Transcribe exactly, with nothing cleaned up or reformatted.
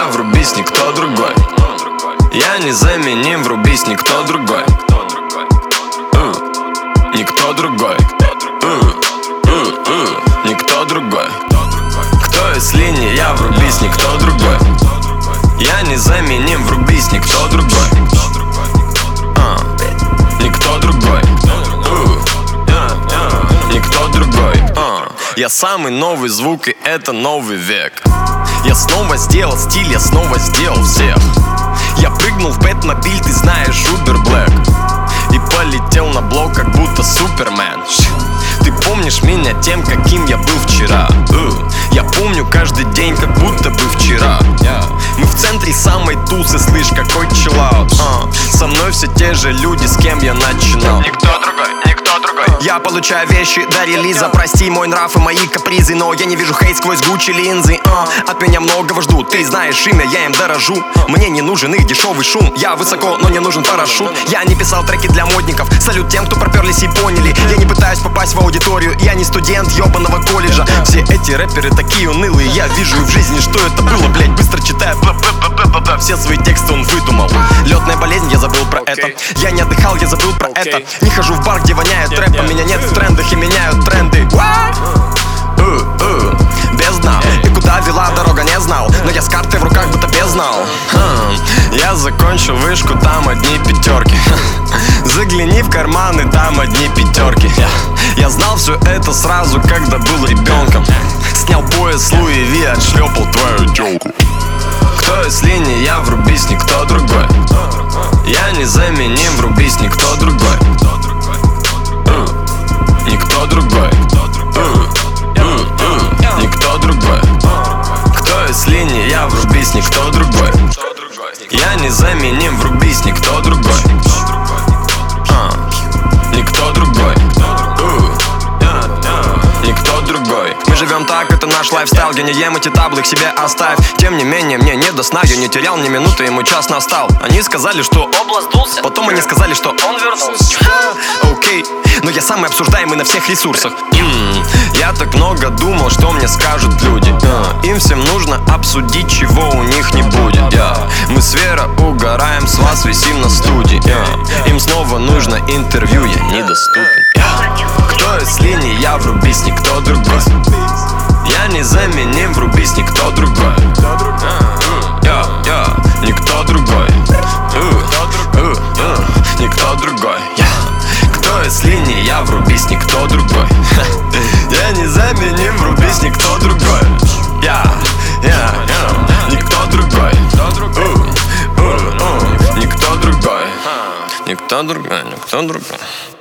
я, врубись, никто другой. Я незаменим, врубись, никто другой. uh, Никто другой. uh, uh, uh, Никто другой. Кто если не я, врубись, никто другой. Я незаменим, врубись, никто другой. uh, Никто другой. uh, uh, uh, Никто другой. uh. Я самый новый звук, и это новый век. Я снова сделал стиль, я снова сделал всех. Я прыгнул в Бэтмобиль, ты знаешь, Убер Блэк, и полетел на блок, как будто Супермен. Ты помнишь меня тем, каким я был вчера. uh. Я помню каждый день, как будто бы вчера. Мы в центре самой тусы, слышь, какой чиллаут. uh. Со мной все те же люди, с кем я начинал. Никто другой, никто другой. Я получаю вещи до релиза. Прости мой нрав и мои капризы, но я не вижу хейт сквозь Гуччи линзы. uh. От меня многого ждут, ты знаешь имя, я им дорожу. Мне не нужен их дешевый шум. Я высоко, но не нужен парашют. Я не писал треки для модников. Салют тем, кто проперлись и поняли. Я не пытаюсь попасть в аудиторию. Я не студент ебаного колледжа. Все эти рэперы такие унылые. Я вижу и в жизни, что это было, блять. Быстро читая все свои тексты он выдумал. Летная болезнь, я забыл про это. Я не отдыхал, я забыл про это. Не хожу в бар, где воняет рэпом. Меня нет в трендах и меняют тренды. Без дна. И куда вела дорога, не знал. Но я с картой в руках, будто без знал. Я закончил вышку, там одни пятерки. Загляни в карманы, там одни пятерки. Я знал все это сразу, когда был ребенком. Снял пояс Луи Ви, отшлепал твою тёлку. Кто если не я, врубись, никто другой. Я незаменим, врубись, никто другой. uh, Никто другой. uh, uh, uh, Никто другой. Кто если не я, врубись, никто другой. Я незаменим, врубись, никто другой. uh, Никто другой. uh, uh, uh, Никто другой. Мы живем так, это наш лайфстайл. Я не ем эти таблы, к себе оставь. Тем не менее, мне не до сна. Я не терял ни минуты, ему час настал. Они сказали, что область дулся. Потом они сказали, что он вернулся. Окей, но я самый обсуждаемый на всех ресурсах. mm. Я так много думал, что мне скажут люди. uh. Им всем нужно обсудить, чего у них не будет. yeah. Мы с Верой угораем, с вас висим на студии. yeah. Им снова нужно интервью, я недоступен. yeah. Кто если не я, врубись, никто другой. Я незаменим, врубись, никто другой. Я, я, никто другой. uh, uh, uh, Никто другой. yeah. Кто если не я, врубись, никто другой. Я незаменим, врубись, никто другой. Я, я, я, никто другой. uh, uh, uh, Никто другой. Никто другой, никто другой.